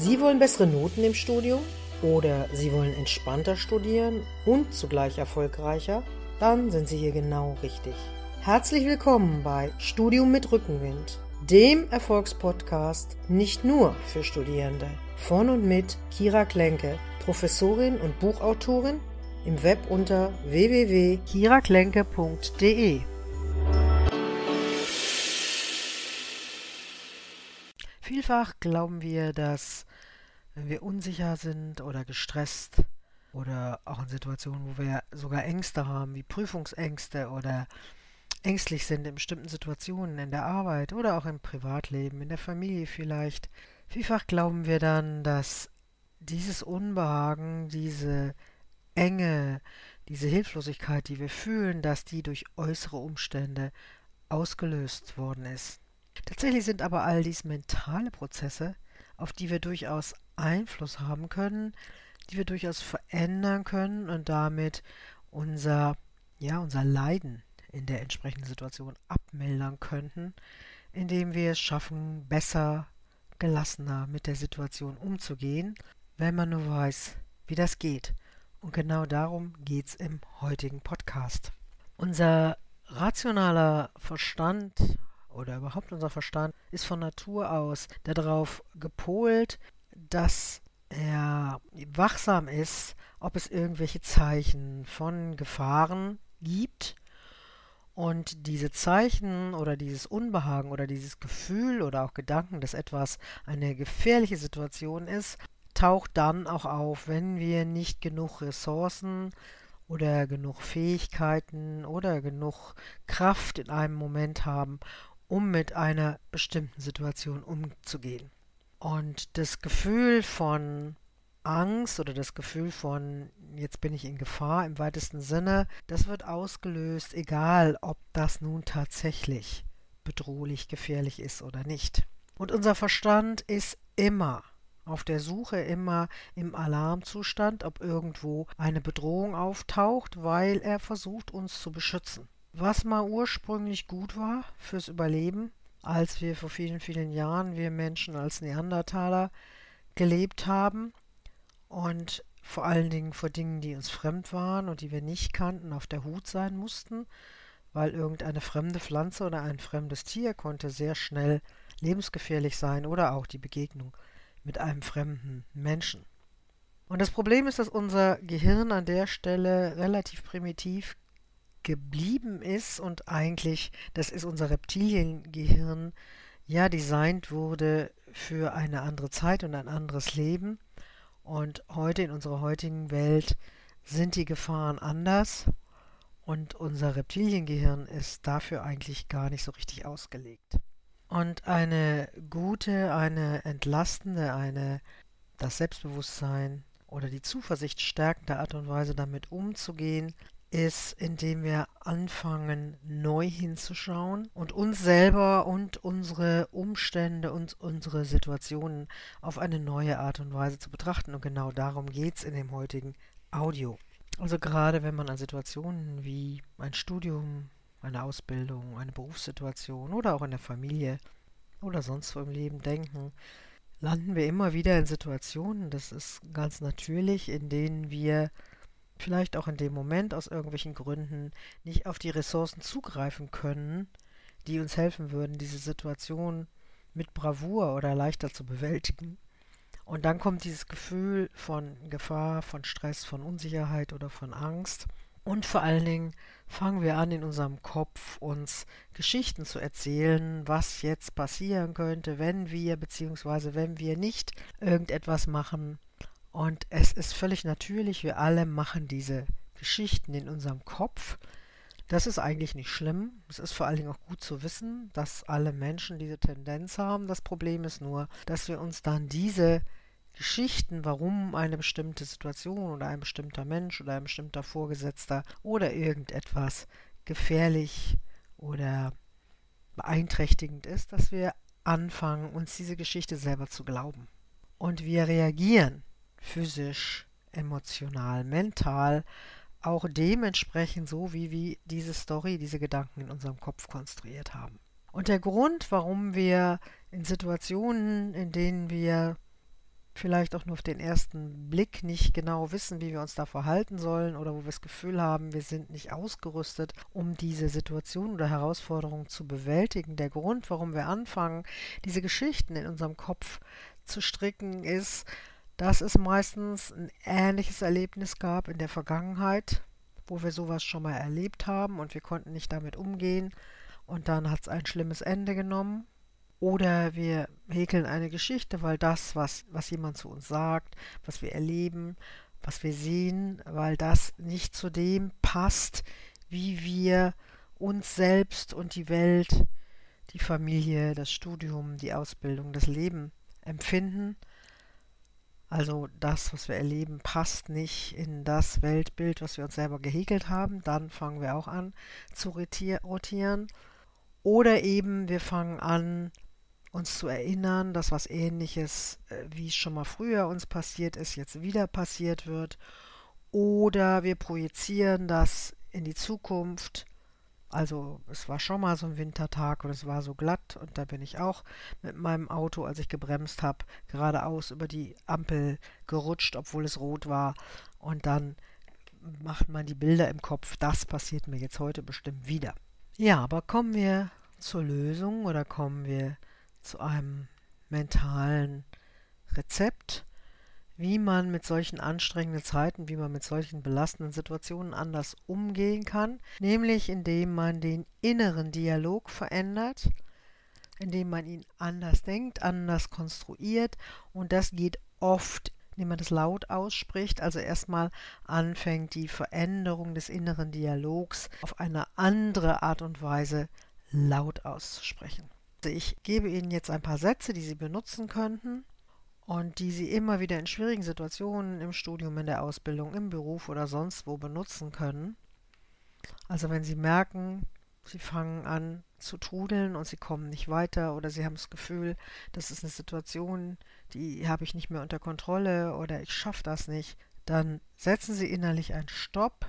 Sie wollen bessere Noten im Studium oder Sie wollen entspannter studieren und zugleich erfolgreicher? Dann sind Sie hier genau richtig. Herzlich willkommen bei Studium mit Rückenwind, dem Erfolgspodcast nicht nur für Studierende. Von und mit Kira Klenke, Professorin und Buchautorin, im Web unter www.kiraklenke.de. Vielfach glauben wir, dass wenn wir unsicher sind oder gestresst oder auch in Situationen, wo wir sogar Ängste haben, wie Prüfungsängste oder ängstlich sind in bestimmten Situationen in der Arbeit oder auch im Privatleben, in der Familie vielleicht, vielfach glauben wir dann, dass dieses Unbehagen, diese Enge, diese Hilflosigkeit, die wir fühlen, dass die durch äußere Umstände ausgelöst worden ist. Tatsächlich sind aber all dies mentale Prozesse, auf die wir durchaus Einfluss haben können, die wir durchaus verändern können und damit unser Leiden in der entsprechenden Situation abmildern könnten, indem wir es schaffen, besser, gelassener mit der Situation umzugehen, wenn man nur weiß, wie das geht. Und genau darum geht es im heutigen Podcast. Unser rationaler Verstand oder überhaupt unser Verstand ist von Natur aus darauf gepolt, dass er wachsam ist, ob es irgendwelche Zeichen von Gefahren gibt. Und diese Zeichen oder dieses Unbehagen oder dieses Gefühl oder auch Gedanken, dass etwas eine gefährliche Situation ist, taucht dann auch auf, wenn wir nicht genug Ressourcen oder genug Fähigkeiten oder genug Kraft in einem Moment haben, um mit einer bestimmten Situation umzugehen. Und das Gefühl von Angst oder das Gefühl von jetzt bin ich in Gefahr im weitesten Sinne, das wird ausgelöst, egal ob das nun tatsächlich bedrohlich, gefährlich ist oder nicht. Und unser Verstand ist immer auf der Suche, immer im Alarmzustand, ob irgendwo eine Bedrohung auftaucht, weil er versucht, uns zu beschützen. Was mal ursprünglich gut war fürs Überleben, als wir vor vielen, vielen Jahren, wir Menschen als Neandertaler gelebt haben und vor allen Dingen vor Dingen, die uns fremd waren und die wir nicht kannten, auf der Hut sein mussten, weil irgendeine fremde Pflanze oder ein fremdes Tier konnte sehr schnell lebensgefährlich sein oder auch die Begegnung mit einem fremden Menschen. Und das Problem ist, dass unser Gehirn an der Stelle relativ primitiv geblieben ist und eigentlich, das ist unser Reptiliengehirn, ja designt wurde für eine andere Zeit und ein anderes Leben. Und heute in unserer heutigen Welt sind die Gefahren anders und unser Reptiliengehirn ist dafür eigentlich gar nicht so richtig ausgelegt. Und eine gute, eine entlastende, das Selbstbewusstsein oder die Zuversicht stärkende Art und Weise damit umzugehen, ist, indem wir anfangen, neu hinzuschauen und uns selber und unsere Umstände und unsere Situationen auf eine neue Art und Weise zu betrachten. Und genau darum geht es in dem heutigen Audio. Also gerade wenn man an Situationen wie ein Studium, eine Ausbildung, eine Berufssituation oder auch in der Familie oder sonst wo im Leben denken, landen wir immer wieder in Situationen, das ist ganz natürlich, in denen wir vielleicht auch in dem Moment aus irgendwelchen Gründen nicht auf die Ressourcen zugreifen können, die uns helfen würden, diese Situation mit Bravour oder leichter zu bewältigen. Und dann kommt dieses Gefühl von Gefahr, von Stress, von Unsicherheit oder von Angst. Und vor allen Dingen fangen wir an, in unserem Kopf uns Geschichten zu erzählen, was jetzt passieren könnte, wenn wir bzw. wenn wir nicht irgendetwas machen. Und es ist völlig natürlich, wir alle machen diese Geschichten in unserem Kopf. Das ist eigentlich nicht schlimm. Es ist vor allen Dingen auch gut zu wissen, dass alle Menschen diese Tendenz haben. Das Problem ist nur, dass wir uns dann diese Geschichten, warum eine bestimmte Situation oder ein bestimmter Mensch oder ein bestimmter Vorgesetzter oder irgendetwas gefährlich oder beeinträchtigend ist, dass wir anfangen, uns diese Geschichte selber zu glauben. Und wir reagieren physisch, emotional, mental auch dementsprechend so, wie wir diese Story, diese Gedanken in unserem Kopf konstruiert haben. Und der Grund, warum wir in Situationen, in denen wir vielleicht auch nur auf den ersten Blick nicht genau wissen, wie wir uns da verhalten sollen oder wo wir das Gefühl haben, wir sind nicht ausgerüstet, um diese Situation oder Herausforderung zu bewältigen. Der Grund, warum wir anfangen, diese Geschichten in unserem Kopf zu stricken, ist, dass es meistens ein ähnliches Erlebnis gab in der Vergangenheit, wo wir sowas schon mal erlebt haben und wir konnten nicht damit umgehen und dann hat es ein schlimmes Ende genommen. Oder wir häkeln eine Geschichte, weil das, was jemand zu uns sagt, was wir erleben, was wir sehen, weil das nicht zu dem passt, wie wir uns selbst und die Welt, die Familie, das Studium, die Ausbildung, das Leben empfinden. Also das, was wir erleben, passt nicht in das Weltbild, was wir uns selber gehäkelt haben. Dann fangen wir auch an zu rotieren. Oder eben wir fangen an, uns zu erinnern, dass was Ähnliches, wie es schon mal früher uns passiert ist, jetzt wieder passiert wird. Oder wir projizieren das in die Zukunft. Also es war schon mal so ein Wintertag und es war so glatt und da bin ich auch mit meinem Auto, als ich gebremst habe, geradeaus über die Ampel gerutscht, obwohl es rot war. Und dann macht man die Bilder im Kopf, das passiert mir jetzt heute bestimmt wieder. Ja, aber kommen wir zur Lösung oder kommen wir zu einem mentalen Rezept, wie man mit solchen anstrengenden Zeiten, wie man mit solchen belastenden Situationen anders umgehen kann, nämlich indem man den inneren Dialog verändert, indem man ihn anders denkt, anders konstruiert und das geht oft, indem man das laut ausspricht, also erstmal anfängt, die Veränderung des inneren Dialogs auf eine andere Art und Weise laut auszusprechen. Also ich gebe Ihnen jetzt ein paar Sätze, die Sie benutzen könnten und die Sie immer wieder in schwierigen Situationen im Studium, in der Ausbildung, im Beruf oder sonst wo benutzen können. Also wenn Sie merken, Sie fangen an zu trudeln und Sie kommen nicht weiter oder Sie haben das Gefühl, das ist eine Situation, die habe ich nicht mehr unter Kontrolle oder ich schaffe das nicht, dann setzen Sie innerlich einen Stopp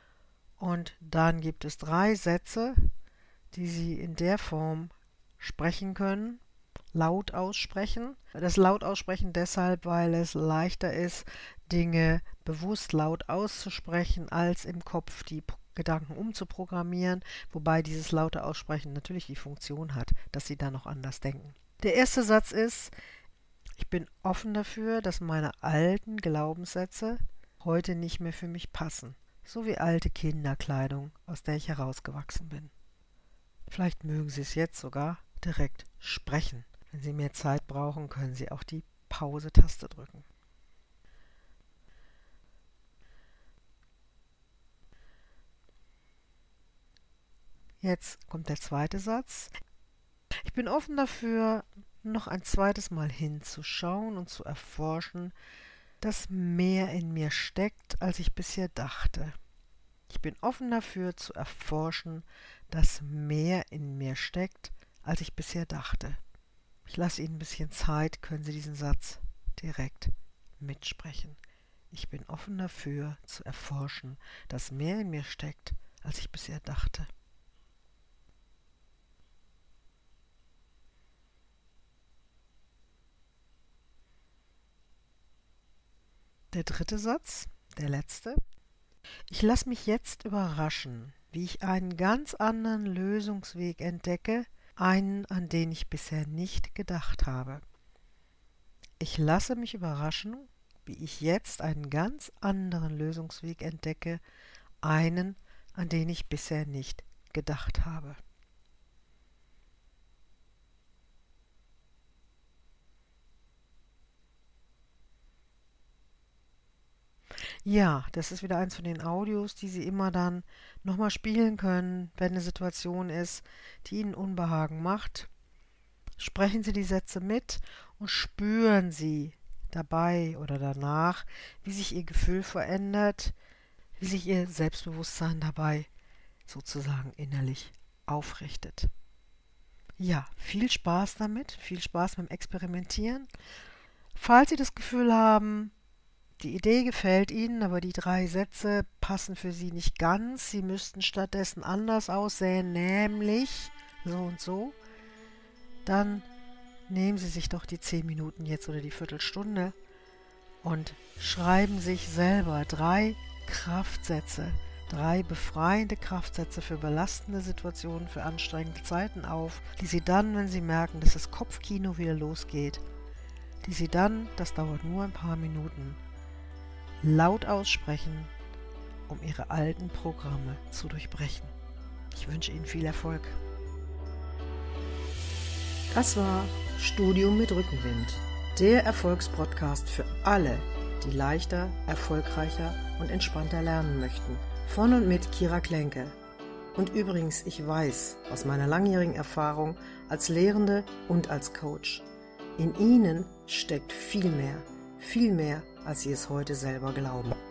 und dann gibt es 3 Sätze, die Sie in der Form sprechen können, laut aussprechen. Das laut aussprechen deshalb, weil es leichter ist, Dinge bewusst laut auszusprechen, als im Kopf die Gedanken umzuprogrammieren, wobei dieses laute Aussprechen natürlich die Funktion hat, dass sie dann noch anders denken. Der erste Satz ist, ich bin offen dafür, dass meine alten Glaubenssätze heute nicht mehr für mich passen, so wie alte Kinderkleidung, aus der ich herausgewachsen bin. Vielleicht mögen Sie es jetzt sogar direkt sprechen. Wenn Sie mehr Zeit brauchen, können Sie auch die Pause-Taste drücken. Jetzt kommt der zweite Satz. Ich bin offen dafür, noch ein zweites Mal hinzuschauen und zu erforschen, dass mehr in mir steckt, als ich bisher dachte. Ich bin offen dafür zu erforschen, dass mehr in mir steckt, als ich bisher dachte. Ich lasse Ihnen ein bisschen Zeit, können Sie diesen Satz direkt mitsprechen. Ich bin offen dafür zu erforschen, dass mehr in mir steckt, als ich bisher dachte. Der dritte Satz, der letzte. Ich lasse mich jetzt überraschen, wie ich einen ganz anderen Lösungsweg entdecke, einen, an den ich bisher nicht gedacht habe. Ich lasse mich überraschen, wie ich jetzt einen ganz anderen Lösungsweg entdecke, einen, an den ich bisher nicht gedacht habe. Ja, das ist wieder eins von den Audios, die Sie immer dann nochmal spielen können, wenn eine Situation ist, die Ihnen Unbehagen macht. Sprechen Sie die Sätze mit und spüren Sie dabei oder danach, wie sich Ihr Gefühl verändert, wie sich Ihr Selbstbewusstsein dabei sozusagen innerlich aufrichtet. Ja, viel Spaß damit, viel Spaß beim Experimentieren. Falls Sie das Gefühl haben, die Idee gefällt Ihnen, aber die 3 Sätze passen für Sie nicht ganz, Sie müssten stattdessen anders aussehen, nämlich so und so, dann nehmen Sie sich doch die 10 Minuten jetzt oder die Viertelstunde und schreiben sich selber 3 Kraftsätze, 3 befreiende Kraftsätze für belastende Situationen, für anstrengende Zeiten auf, die sie dann, wenn sie merken, dass das Kopfkino wieder losgeht, die sie dann, das dauert nur ein paar Minuten, laut aussprechen, um ihre alten Programme zu durchbrechen. Ich wünsche Ihnen viel Erfolg. Das war Studium mit Rückenwind, der Erfolgspodcast für alle, die leichter, erfolgreicher und entspannter lernen möchten. Von und mit Kira Klenke. Und übrigens, ich weiß aus meiner langjährigen Erfahrung als Lehrende und als Coach, in Ihnen steckt viel mehr, als Sie es heute selber glauben.